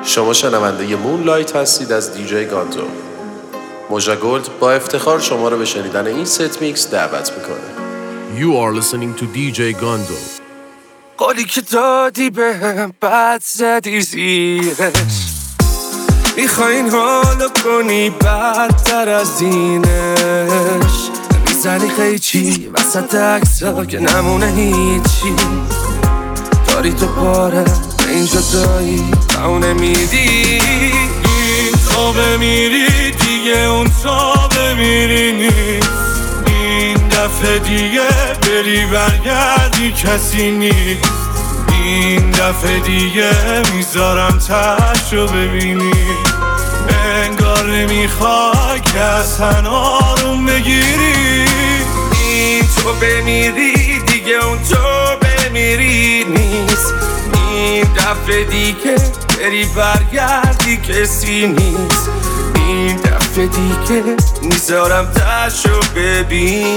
شما شنونده مونلایت هستید از دیجی گاندو. موژا گلد با افتخار شما را به شنیدن این ست میکس دعوت میکنه. You are listening to DJ Gondo. قولی که دادی بهم بد زدی زیرش، میخوای این حالو کنی بدتر از اینش. میزنی قیچی وسط عکسا که نمونه هیچی، داری تو پاره به این جدایی تو نمیدی. این تا بمیری دیگه اون تا بمیری نیست، این دفعه دیگه بری برگردی کسی نیست. این دفعه دیگه میذارم تشو ببینی، انگار نمیخوای که اصلا آروم بگیری. این تو بمیری دیگه اون تو بمیری نیست، این دفعه دیگه بری برگردی کسی نیست. این دفعه دیگه میذارم تشو ببینی،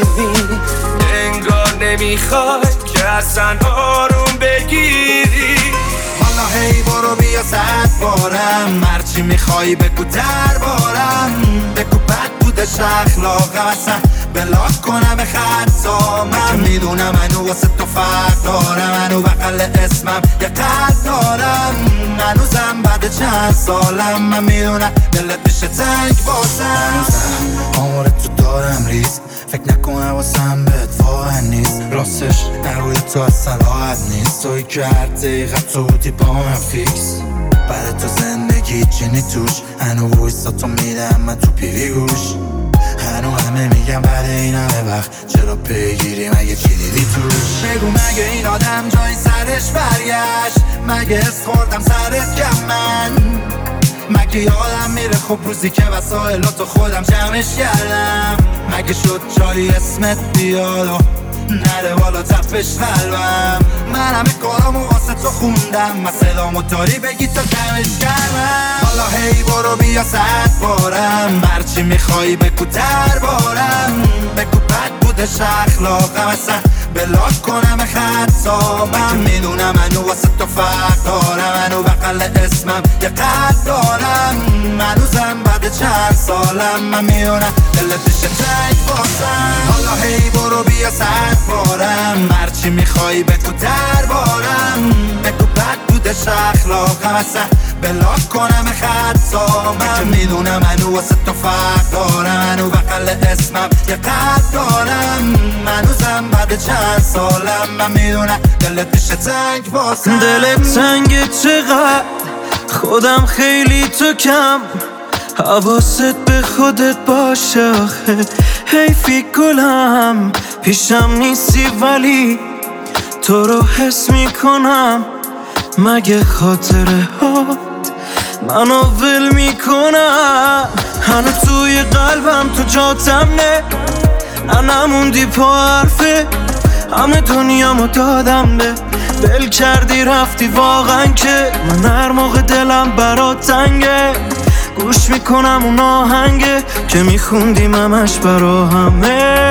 انگار نمیخوای که اصلا آروم بگیری. حالا هی برو بیا 100 بارم، هرچی میخوای بگو دربارم، بگو بد بودش اخلاقم، اصلا بلاک کنم خطا. من میدونم منو واسه تو فرق دارم، منو بغل اسمم یه قلب دارم، هنوزم بعد چند سالم من میدونم دلت میشه تنگ واسم. آمار تو دارم ریز، فکر نکنم واسم بهت واقع نیست، راستش نروی تو اصلا راحت نیست. توی که هر دقیقه تو بودی با من فیکس، بعد تو زندگی چینی توش، هنو ویستا تو میدم من تو پیری گوش. هنو همه میگم بعد این همه وقت چرا پیگیری، مگه چی دیدی توش؟ بگو مگه این آدم جای سرش برگشت، مگه اس خوردم سرت کم من، مگه یادم میره خوب روزی که وسایلاتو خودم جمعش کردم، مگه شد جایی اسمت بیاد و نره بالا تپش قلبم. من همه کارامو واسه تو خوندم، من صدامو داری بگی تا کمش کردم. حالا هی برو بیا 100 بارم، هرچی میخوایی بگو دربارم، بگو بد بودش اخلاقم، اصلا بلاک کنم خطا. من میدونم منو واسه تو فرق دارم، منو بغل اسمم یه قلب دارم، هنوزم بعد چند سالم من میدونم دلت میشه تنگ واسم. حالا هی برو بیا 100 بارم، هرچی میخوایی بگو دربارم، بگو بد بودش اخلاقم، اصلا بلاک کنم خطا. من میدونم منو واسه تو فرق دارم، منو بغل اسمم یه قلب دارم، هنوزم بعد چند سالم من میدونم دلت میشه تنگ واسم. دلت تنگه چقدر، خودم خیلی تو کم، حواست به خودت باشه آخه حیفی گلم، پیشم نیستی ولی تو رو حس میکنم، مگه خاطره هات منو ول میکنم. هنو توی قلبم تو جاتم نه، نموندی پا حرفه، همه دنیامو دادم به دل کردی رفتی واقعا که من هر موقع دلم برات تنگه، گوش میکنم اون آهنگه که میخوندیم همش برا همه.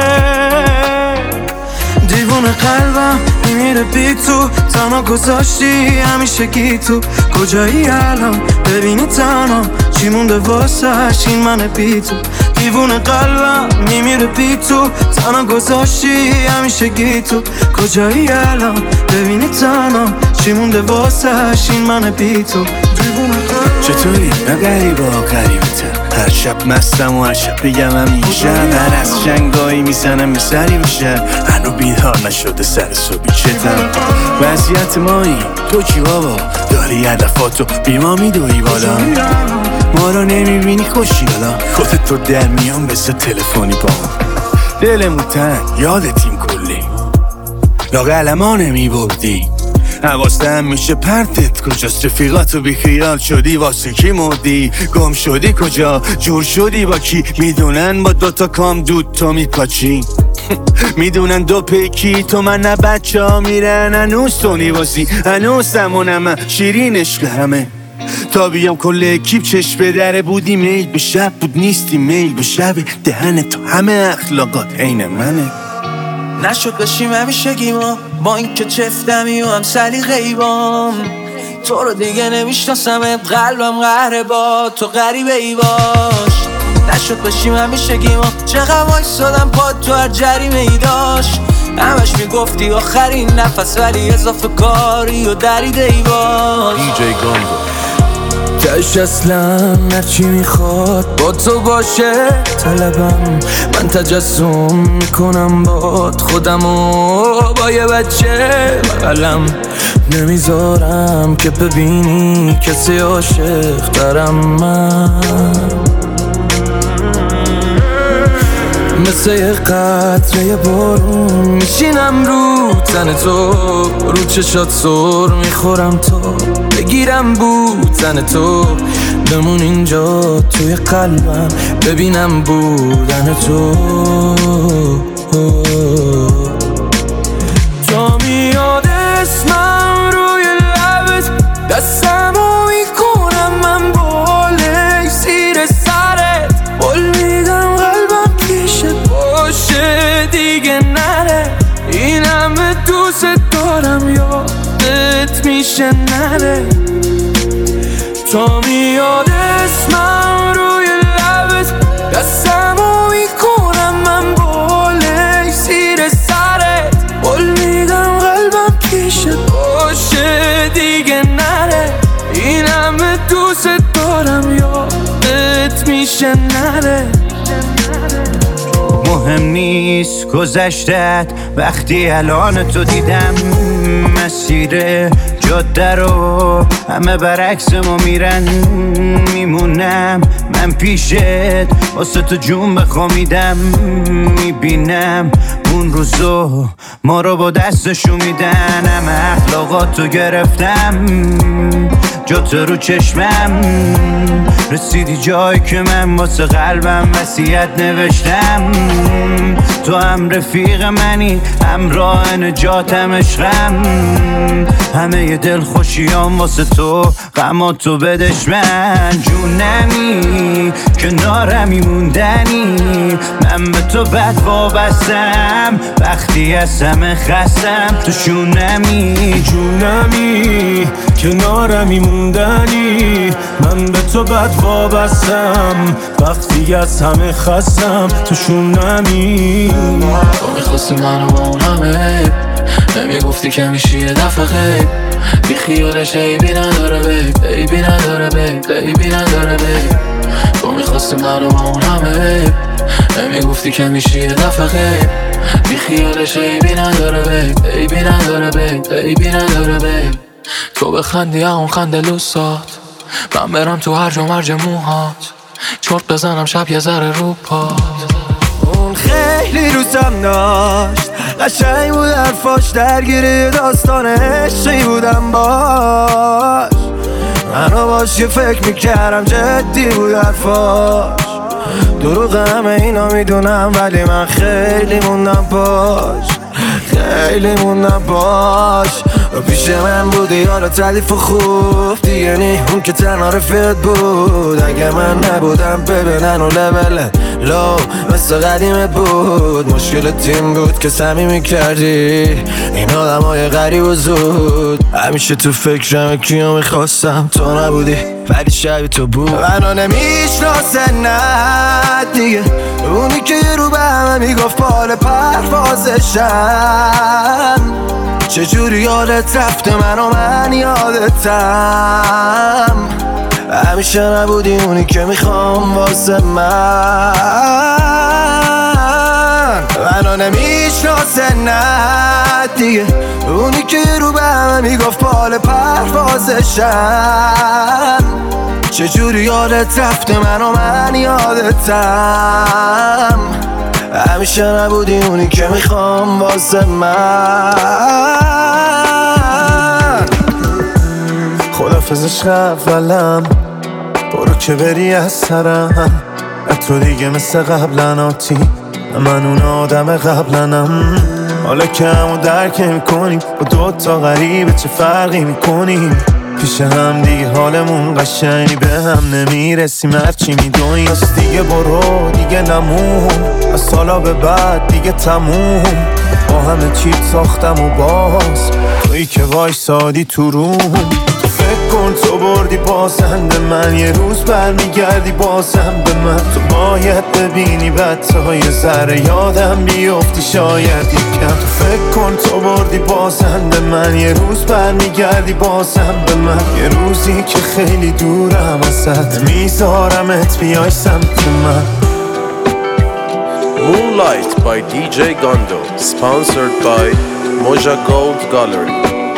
دیوونه قلبم میمیره بی تو، تنها گذاشتی همیشه گی تو، کجایی الان ببینی تنها چی مونده واسهش این من بی تو. دیوونه قلبم میمیره بی تو، تنها گذاشتی همیشه گی تو، کجایی الان ببینی تنها چی مونده واسهش این من بی تو. دیوونه قلبم چطوری؟ من غریبا غریبتم، هر شب مستم و هر شب بگم همیشه، هر از جنگایی میزنم سری میشه، هنو بیدار نشده سر صبحی چتم. وضعیت مایی تو چی بابا، داری هدفاتو بیما میدوی بالا، ما رو نمیبینی خوشی حالا، خودت تو در میان بسه تلفنی با ما، دلمون تنگ یادتیم کلی، لاقلما نمیبردی، حواستم میشه پرتت کجاست، رفیقاتو بیخیال شدی واسه کی مردی، گم شدی کجا، جور شدی با کی، میدونن با دوتا کام دود تو میپاچی، میدونن دو پیکی تو من نه بچه ها میرن، هنوز تو نیوازی هنوز زمانم شیرین عشق همه، تا بیام کل اکیپ چشم به دره بودی، میل به شب بود نیستی میل به شب، دهن تو همه اخلاقات عین منه. نشد بشیم همیشه گیما با این که چفتمی و هم سلیقه‌ای بام، تو رو دیگه نمیشناسم، قلبم قهره با تو غریبه ای باش. نشد باشیم همیشگی ما، چقدر وایسادم پا تو هر جریمه ای داشت. همش میگفتی آخرین نفس ولی اضافه کاری و دریده ای باش. DJ Gondo. تش اصلا هرچی میخواد با تو باشه طلبم، من تجسم میکنم باد خودمو با یه بچه بغلم. نمیذارم که ببینی کسی عاشق دارم من، مثل یه قطره بارون میشینم رو تن تو، رو چشات سر میخورم تو بگیرم بودن تو، بمون اینجا توی قلبم ببینم بودن تو. تا میاد اسمم روی لبت دستمو میکنم من بالای زیر سرت، بول میدم قلبم پیشت باشه دیگه نره، این همه دوست دارم یادت میشه نره. تا میاد اسمم روی لبت دستمو میکنم من بالای زیر سرت، بول میدم قلبم پیشت باشه دیگه نره، این همه دوست دارم یادت میشه نره. مهم نیست گذشتت وقتی الان تو دیدم، مسیر جاده رو همه برعکس ما میرن، میمونم من پیشت واسه تو جون بخوامیدم، میبینم اون روزو ما رو با دستشو میدن، همه اخلاقاتو گرفتم جات رو چشمم، رسیدی جایی که من واسه قلبم وصیت نوشتم، تو هم رفیق منی همراه نجاتم عشقم، همه ی دل خوشیام واسه تو غماتو بدش من، جونمی کنارمی موندنی، من به تو بد وابستم وقتی از همه خستم، تو شونمی جونمی کنارمی موندنی، من به تو بد وابستم وقتی از همه خستم، تو شونمی. تو میخواستی منو با اون همه نمیگفتی که میشی یه دفعه خیب، بی خیالش عیبی نداره بیب، عیبی نداره بیب، عیبی نداره بیب. تو میخواستی منو با اون همه نمیگفتی که میشی یه دفعه خیب، بی خیالش عیبی نداره بیب، عیبی نداره بیب، عیبی نداره بیب. تو بخندی اون خنده لوسات، من برم تو هرج و مرج موهات، چرت بزنم شب یه ذره رو پات. اون خیلی روزم داشت قشنگ بود حرفاش، درگیری داستان عشقی بودم باش، منو باش یه فکر میکردم جدی بود حرفاش، دروغ همه اینا میدونم ولی من خیلی موندم باش، خیلی موندم باش. و پیش من بودی یارو تعلیف و خوب دیگه نی، اون که تنها رفیقت بود، اگه من نبودم ببینن و لبله لو مثل قدیمت بود، مشکل تیم بود که صمیمی کردی این آدم های غریب و زود، همیشه تو فکرم کیو میخواستم تو نبودی ولی شبی تو بود، منو نمیشناسه نه دیگه، اونی که یه رو به همه میگفت بال پروازشم، چجوری یادت رفته من یادتم، همیشه نبودی اونی که میخوام واسه من، منو نمیشناسه نه دیگه، اونی که رو به همه میگفت بال پروازشم، چجوری یادت رفته من یادتم، همیشه نبودی اونی که میخوام واسه من. خدافظش اولم برو که بری از سرم، تو دیگه مثل قبلن آتی، من اون آدم قبلنم، حالا که همو درک میکنیم با دوتا غریبه چه فرقی میکنیم، پیش هم دیگه حالمون قشنگی به هم نمیرسیم، هرچی میدونی از دیگه برو دیگه نمون، از سالا به بعد دیگه تموم، با همه چیت ساختم و باز تویی که وایسادی تو روم، تو فکر کن تو بردی بازنده من، یه روز برمیگردی بازم به من. تو باید ببینی بعد تا یه ذره یادم بیفتی شاید یکم. تو فکر کن تو بردی بازنده من، یه روز برمیگردی بازم به من. یه روزی که خیلی دورم ازت میذارمت بیای سمت من. Moonlight by DJ Gondo, sponsored by Moja Gold Gallery.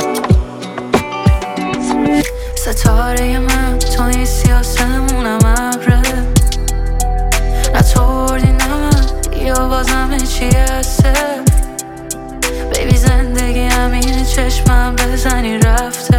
ستاره من تو این سیاسمونم ابره، نتوردی نه من یا بازم چی هسته. بیبی زندگی همینه چشمم بزنی رفته،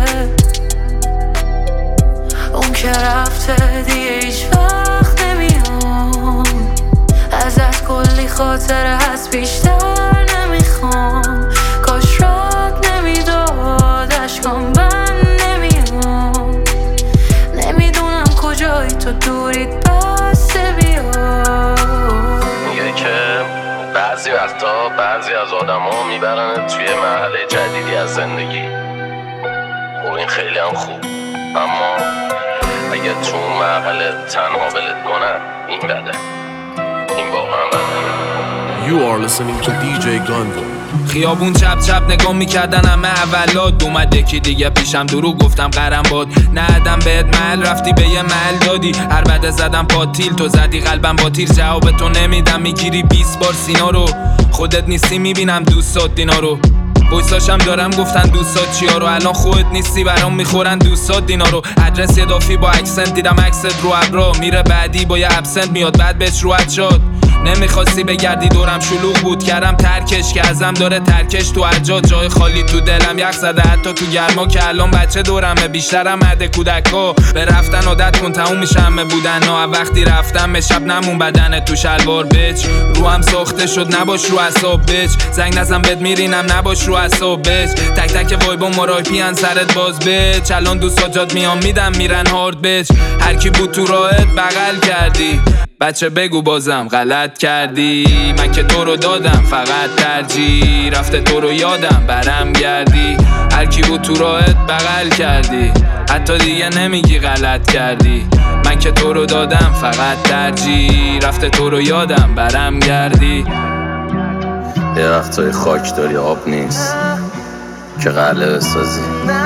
اون که رفته دیگه هیچ وقت نمیام. ازت کلی خاطره هست بیشتر نمیخوام، کاش رات نمیداد اشکام بند نمیام. نمیدونم کجایی تو دوریت بسته بیا. میگه که بعضی وقتا بعضی از آدم ها میبرن توی مرحله جدیدی از زندگی. خب این خیلی هم خوب، اما اگه تو اون مرحله تنها ولت کنن این بده، این واقعا بده. You are listening to DJ Gondo. خیابون چپ چپ نگاه میکردن همه اولاد، اومد یکی دیگه پیشم دروغ گفتم قرم باد. ندم بهت محل رفتی به یه محل دادی، هر بعد زدم پاتیل تو زدی قلبم با تیر. جواب تو نمیدم میگیری 20 بار سینا رو، خودت نیستی میبینم دوستات دینا رو. بویساشم دارم گفتن دوستات چیا رو، الان خودت نیستی برام میخورن دوستات دینا رو. ادرس اضافی با اکسنت دیدم عکست رو ابرا، میره بعدی با یه ابسنت میاد بعد بهش روحت شد. نمیخواستی بگردی دورم شلوغ بود، کردم ترکش که ازم داره ترکش تو عجاد. جای خالی تو دلم یخ زده حتی تو گرما، که الان بچه دورمه بیشترم عده کودکا. به رفتن عادت کن تموم میشه همه بودن ها. وقتی رفتم شب نمون بدنه تو شلوار بچ، رو هم ساخته شد نباش رو اعصاب بچ. زنگ نزن بهت میرینم نباش رو اعصاب بچ. تک تک وایبا مراپیان سرت باز بچ. الان دوستا جات میام میدم میرن هارد بچ. هر کی بود تو راهت بغل کردی، بچه بگو بازم غلط کردی. من که تو رو دادم فقط ترجیح، رفته تو رو یادم برم گردی. هر کی بود تو راهت بغل کردی، حتی دیگه نمیگی غلط کردی. من که تو رو دادم فقط ترجیح، رفته تو رو یادم برم گردی. یه وقتای خاک داری آب نیست که قلعه بسازی،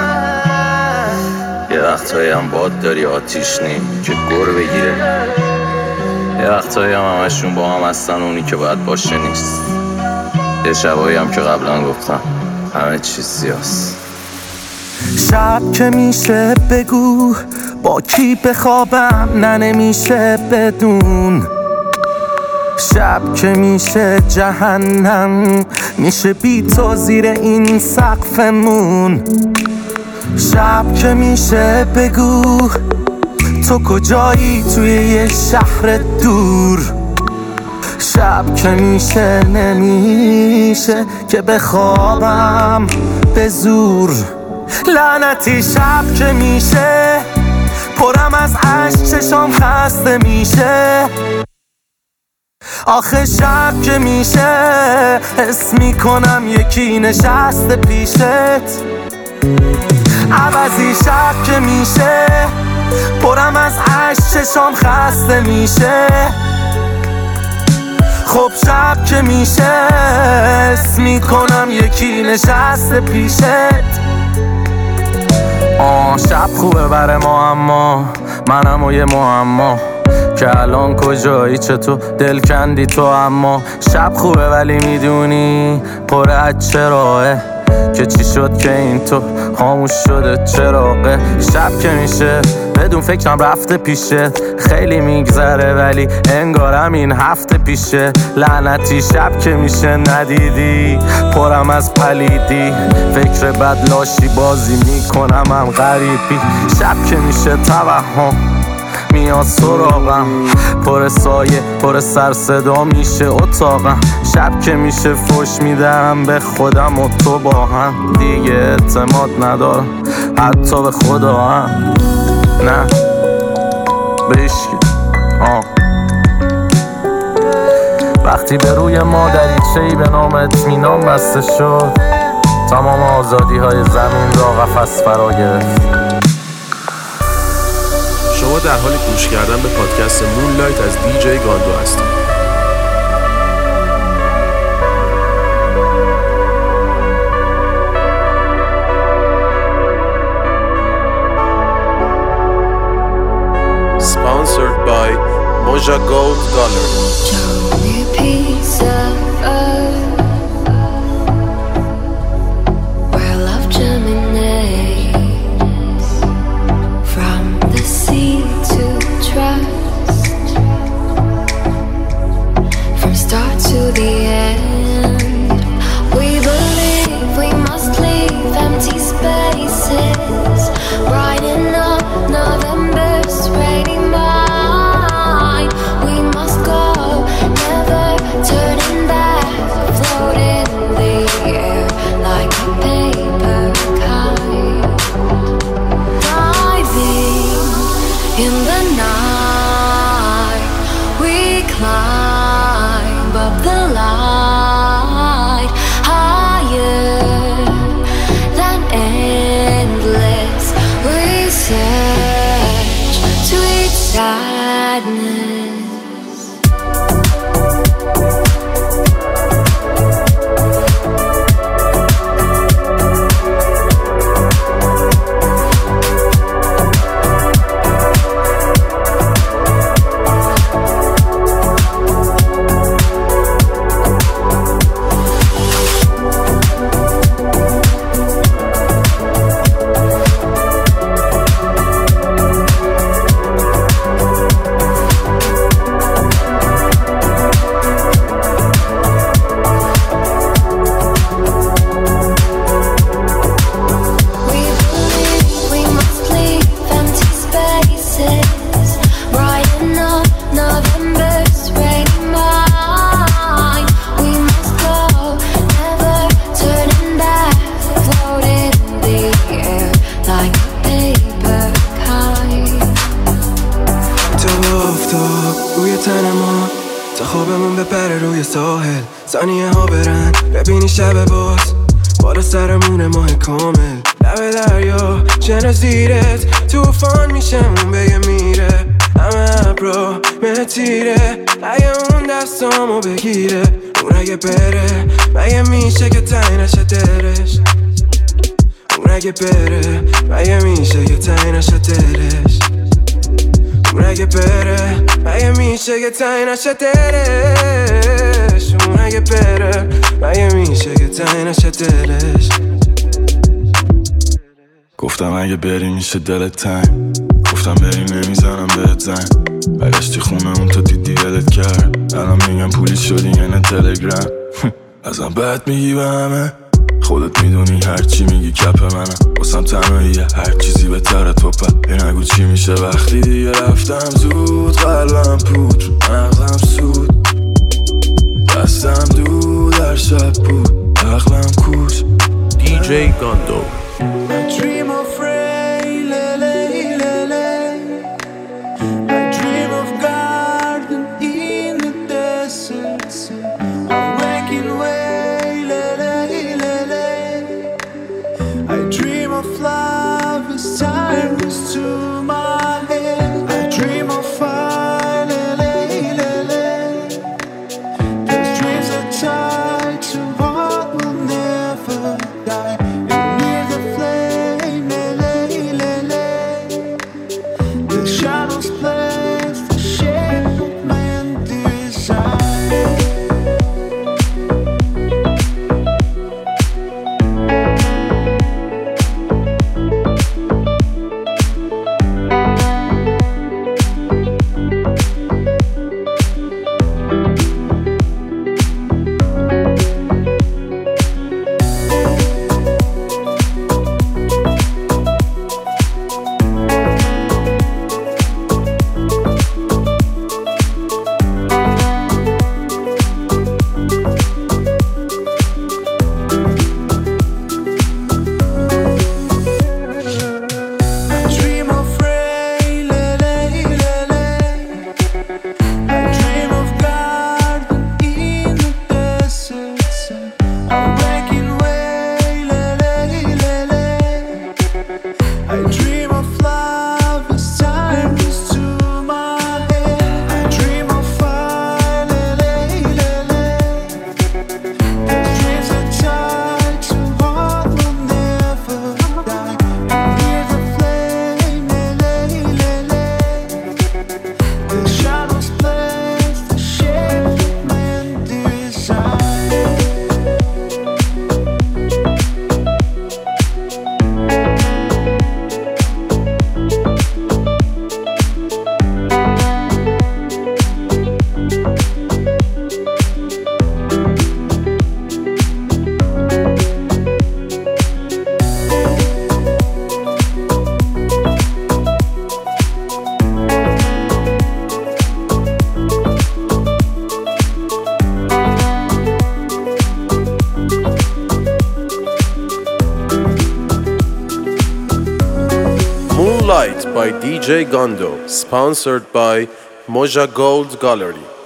یه وقتایی هم باد داری آتیش نی که گر بگیره، یه وقتایی هم همشون با هم هستن اونی که باید باشه نیست. یه شبایی هم که قبلا گفتم همه چیز سیاست. شب که میشه بگو با کی بخوابم، نه نمیشه بدون. شب که میشه جهنم، میشه بی تو زیر این سقفمون. شب که میشه بگو تو کجایی توی یه شهر دور. شب که میشه نمیشه که بخوابم به زور. لعنتی شب که میشه پرم از عشق چشام خسته میشه. آخه شب که میشه حس میکنم یکی نشسته پیشت. عوضی شب که میشه پرم از عشق چشام خسته میشه. خب شب که میشه حس میکنم یکی نشسته پیشت. شب خوبه بر ما، اما منم و یه معما که الان کجایی چطور دل کندی تو. اما شب خوبه ولی میدونی پر از چراغه، که چی شد که این تو خاموش شده چراغه. شب که میشه بدون فکرم رفته پیشه، خیلی میگذره ولی انگارم این هفته پیشه. لعنتی شب که میشه ندیدی پرم از پلیدی، فکر بد لاشی بازی میکنم هم غریبی. شب که میشه توهم میاد سراغم، پر سایه پر سر صدا میشه اتاقم. شب که میشه فوش میدم به خودم و تو با هم، دیگه اعتماد ندارم حتی به خدا هم، نه به هیچکی. وقتی به روی ما دریچه‌ای به نام اطمینان بسته شد، تمام آزادی های زمین را قفس فرا گرفت. شما در حال گوش کردن به پادکست مونلایت از دیجی گاندو هستید. Sponsored by Moja Gold Gallery. Show me a piece of earth where love germinates, from the sea to trust, from start to the end. We believe we must leave empty spaces, brighten up November's rainy mind. We must go, never turning back, float in the air like a paper kite, diving in the night. We climb up the light, higher than endless research, sweet sadness. ثانیه ها برن ببینی شب باز بالا سرمونه ماه کامل، لب دریا شن زیرت توفان میشه اون بگه میره، همه ابرا متیره اگه اون دستامو بگیره، اون اگه بره مگه میشه که تایی نشه دلش، اون اگه بره مگه میشه که تایی نشه دلش، اون اگه بره مگه میشه که تایی نشه دلش، اون اگه بره مگه میشه که تایی نشه دلش. گفتم اگه بری میشه دلت تنگ، گفتم بری نمیزنم بهت زنگ، برگشتی خونه اون تو دیدی دلت کرد، الان میگم پولی شدی یعنی تلگرام. ازم بد میگی به همه، خودت میدونی هر چی میگی کپ منم، واسم تنهاییه هر چیزی بهتره توپه، این نگو چی میشه وقتی دیگه رفتم زود، قلبم پود مغزم سود، دستم دود در شب بود عقلم کوچ. دیجی گاندو. I dream of rain, lele, lele. I dream of garden in the desert. I'm waking way, lele, lele. I dream of love as time goes to my head. I dream of fire, lele, lele. Those dreams are tied to what will never die. DJ Gondo, sponsored by Moja Gold Gallery.